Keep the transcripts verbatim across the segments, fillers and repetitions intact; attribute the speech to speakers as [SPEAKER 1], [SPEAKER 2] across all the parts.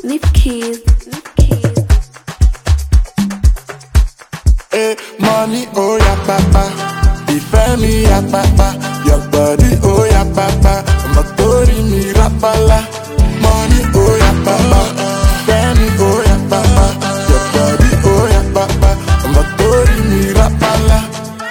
[SPEAKER 1] Nip keys, nip keys.
[SPEAKER 2] Hey, money, oh yeah, papa. Ìfẹ́ mi ya papa. Your body, oh yeah, papa. Ọmọ torí mi rapala. Money, oh yeah, papa. Ìfẹ́ mi, oh yeah, papa. Your body, oh yeah, papa. Ọmọ torí mi rapala.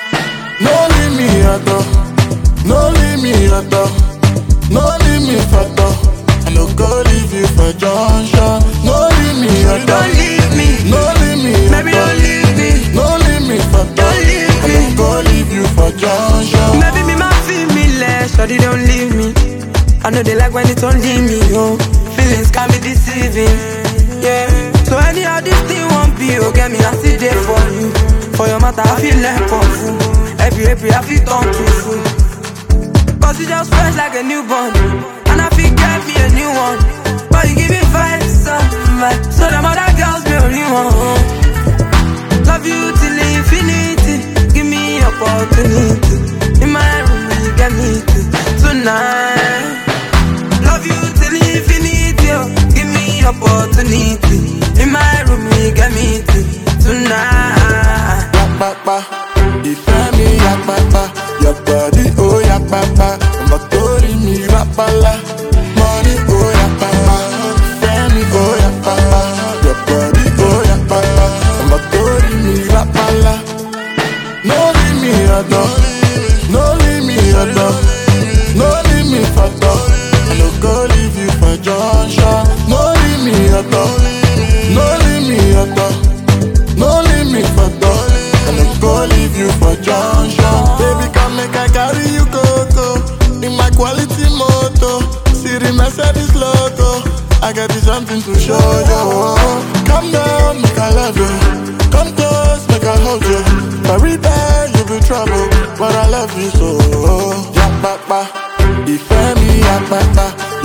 [SPEAKER 2] No leave me alone. No leave me alone. No leave me for door. I no go leave you for junction. No leave me alone.
[SPEAKER 3] Don't leave me.
[SPEAKER 2] No leave me
[SPEAKER 3] Baby, don't
[SPEAKER 2] alone.
[SPEAKER 3] leave me.
[SPEAKER 2] No leave me for door.
[SPEAKER 3] Don't leave
[SPEAKER 2] I
[SPEAKER 3] me.
[SPEAKER 2] no go leave you for junction.
[SPEAKER 3] Maybe me ma feel me less, shawty don't leave me. I know they like when it's only me, oh. Feelings can be deceiving, yeah. So anyhow this thing won't be, oh. Get me, I see there for you. For your matter, I feel like a fool. Every, every, I feel turn to fool. Cause you just fresh like a newborn. And I feel get me a new one. But you give me vibes, some vibes. So them other girls be only one. Love you till infinity. Give me opportunity. In my room, you get me to tonight. Love you till infinity. Oh. Give me opportunity. In my room, you get me to tonight.
[SPEAKER 2] Ya papa, ìfẹ́ mi ya papa. Your body, oh ya papa. Ọmọ torí mi rapala. Money, oh ya papa. Ìfẹ́ mi, oh ya papa. Your body, oh ya papa. Ọmọ torí mi rapala. No leave me alone. No leave me alone. No leave me for door. I no go leave you for junction. No leave me alone. No leave me alone. No leave me for door. I no go leave you for junction. Baby, come make I carry you go go. In my quality moto, see the Mercedes logo. I got you something to show you. Come down, make I love you. Come close, make I hold you. Every day you be trouble, but I love you so. Ya papa, ìfẹ́ mi ya papa.